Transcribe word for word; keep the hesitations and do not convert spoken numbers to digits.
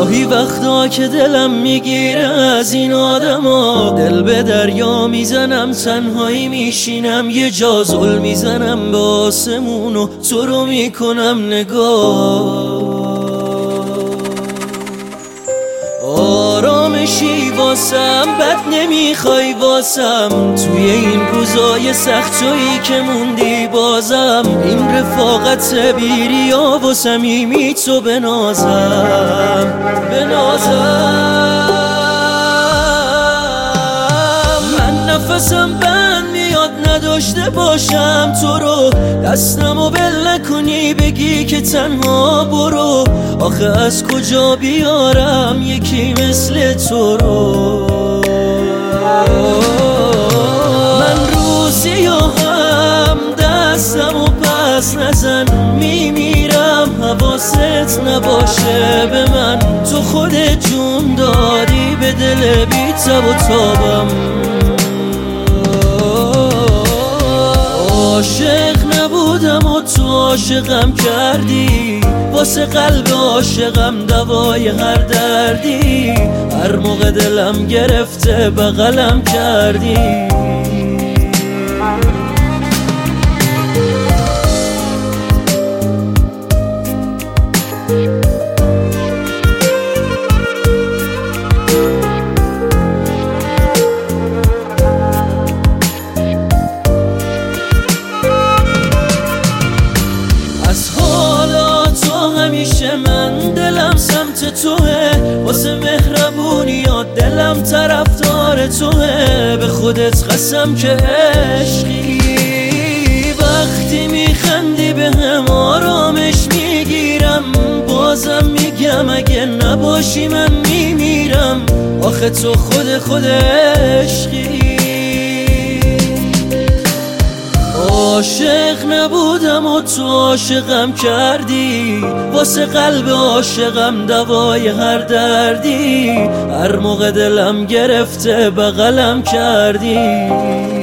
گاهی وقتا که دلم میگیره از این آدما، دل به دریا میزنم تنهایی میشینم یه جا زل میزنم به آسمون و تو رو میکنم نگاه. آرامشی واسم بد نمیخوای واسم، توی این روزای سخت جایی که موندی بازم، این رفاقت بیریا و صمیمی تو بنازم بنازم. من نفسم بند میاد نداشته باشم تو رو، دستمو بل نکنی بگی که تنها برو، آخه از کجا بیارم یکی مثل تو رو. من روزی هم دستمو پس نزن، میمیرم حواست نباشه به من، تو خودت جون دادی به دل بی تب و تابم. عاشق نبودم و تو عاشقم کردی، واسه قلب عاشقم دوای هر دردی، هر موقع دلم گرفته بغلم کردی. همیشه من دلم سمت توه، واسه مهربونیات دلم طرفدار توه، به خودت قسم که عشقی. وقتی میخندی به هم آرامش میگیرم، بازم میگم اگه نباشی من میمیرم، آخه تو خود خود عشقی. عاشق نبودم و تو عاشقم کردی، واسه قلب عاشقم دوای هر دردی، هر موقع دلم گرفته بغلم کردی.